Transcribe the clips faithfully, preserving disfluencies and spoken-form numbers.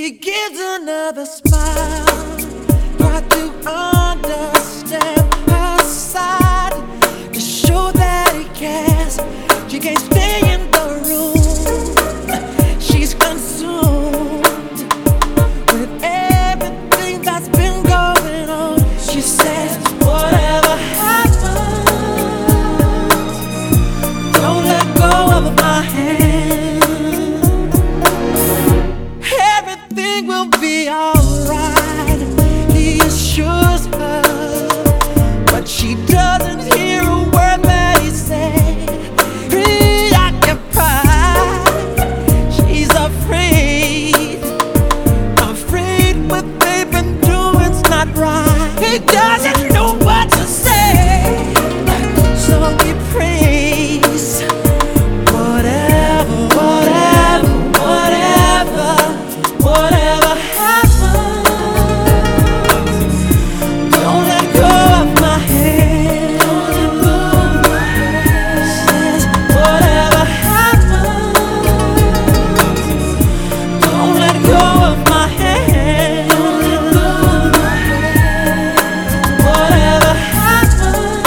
He gives another smile. Try to understand her side to show that he cares. She can't stay in the room. She's consumed with everything that's been going on. She says, whatever happens, don't let go of my hand. Everything will be alright, he assures her, but she doesn't hear a word that he said. Preoccupied, she's afraid, afraid what they've been doing's not right. He doesn't know what to say, so he prays. Whatever, whatever, whatever, whatever happens, don't let go of my hand. Don't let go of my hand. Says, whatever happens, don't let go of my hand. Don't let go of my hand. Whatever happens,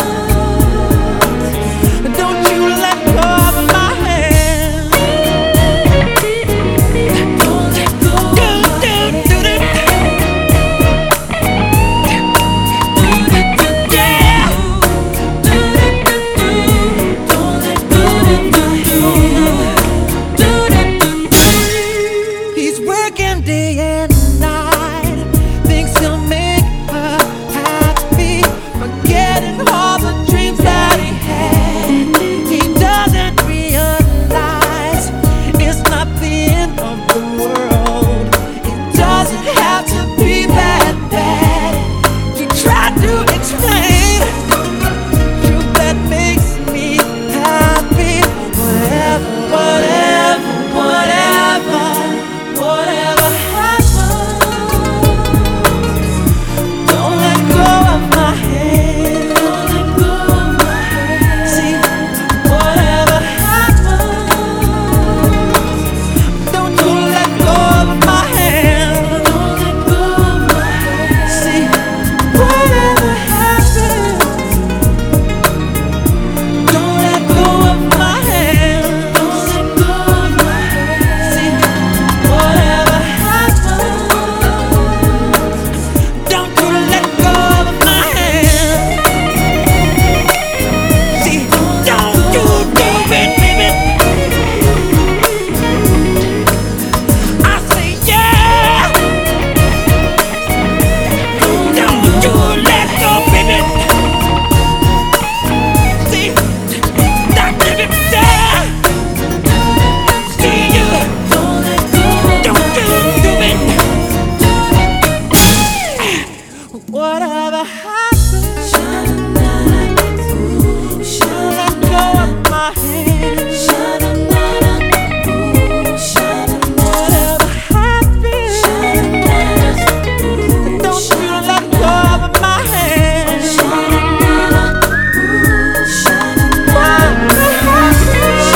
don't you let go of my hand. Don't let go of my hand. Do, do, do, do. Yeah. Do, do, do, do. Don't let go of my hand. Do, do, do, do. He's working day and night, thinks he'll make her happy, forgetting all the dreams that he had. He doesn't realize it's not the end of the world. It doesn't have to be that bad. He tried to explain, truth that makes me happy. Whatever, whatever, whatever, whatever happens, don't let go of my hand. Don't let go of my hand. See, whatever happens, don't you let go of my hand. Don't let go of my hand. See, whatever happens, don't let go of my hand. Don't let go of my hand. See, whatever happens, don't you let go of my hand. See, don't you do it, baby. I say yeah. Don't you let go, baby. See, don't let it die. See you. Don't let go. Don't you do it. Whatever happens, don't let go of my hand. Whatever happens, don't you let go of my hand. Whatever happens,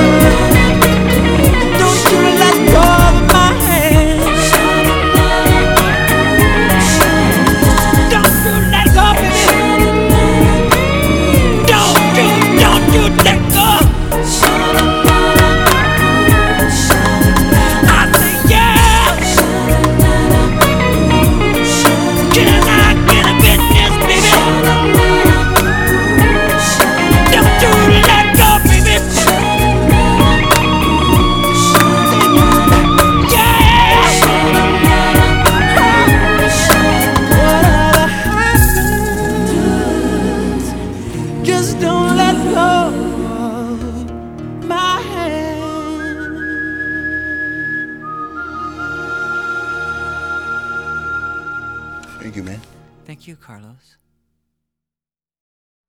don't you let go of my hand. Don't you let go, baby. Don't you, don't you let go. I say yeah. Can I get a business, baby? Don't you let go, baby. Yeah. Whatever happens, just don't let go of my hand. Thank you, man. Thank you, Carlos.